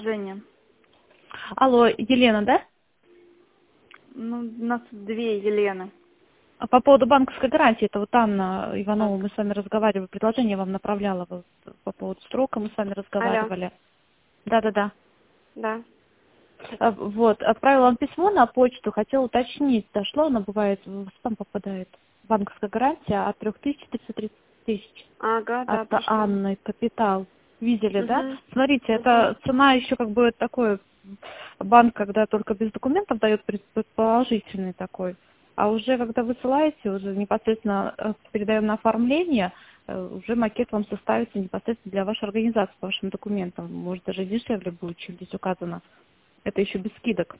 Женя, Алло, Елена, да? ну, у нас тут две Елены. А по поводу банковской гарантии, это вот Анна Так, Иванова, мы с вами разговаривали, предложение вам направляла вот, по поводу срока, мы с вами алло, разговаривали. Да-да-да. да. Вот, отправила вам письмо на почту, хотела уточнить, дошло, оно бывает, в спам попадает. Банковская гарантия от 3000 до 30 тысяч. Ага, От да, пришло. Анны Капитал. Видели, да? Угу, Смотрите, угу. это цена еще как бы такой банк, когда только без документов дает предположительный такой. А уже когда высылаете, уже непосредственно передаем на оформление, уже макет вам составится непосредственно для вашей организации по вашим документам. Может даже дешевле будет, чем здесь указано. Это еще без скидок.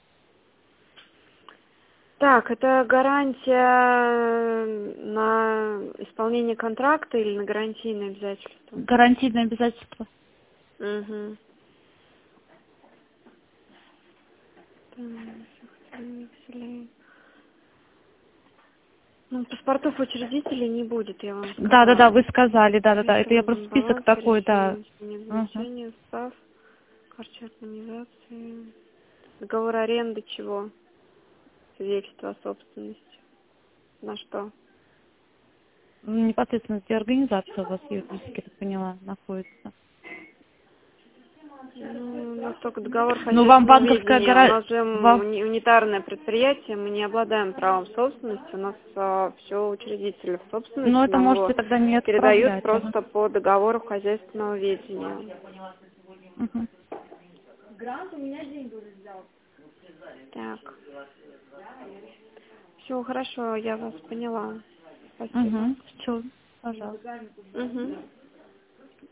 Так, это гарантия на исполнение контракта или на гарантийные обязательства? Гарантийные обязательства. Угу. Ну, паспортов учредителей не будет, я вам Да-да-да, сказала. вы сказали, да-да-да. Это я Пишем просто список баланс, такой, да. решение, Мгм. внесение, устав, карта организации, договор аренды чего? Свидетельство о собственности. На что? Непосредственно где организация у вас юридически, я так поняла, находится. Ну, у нас только договор Ну, вам хозяйственного банковская ведения. У гарантия... нас же Вам... унитарное предприятие, мы не обладаем правом собственности. У нас все учредители в Ну, собственности, это нам можете его тогда не передают отправлять. Ага. просто по договору хозяйственного ведения. Мгм. Так, все хорошо, я вас поняла. Спасибо. Угу. Все, пожалуйста. Угу.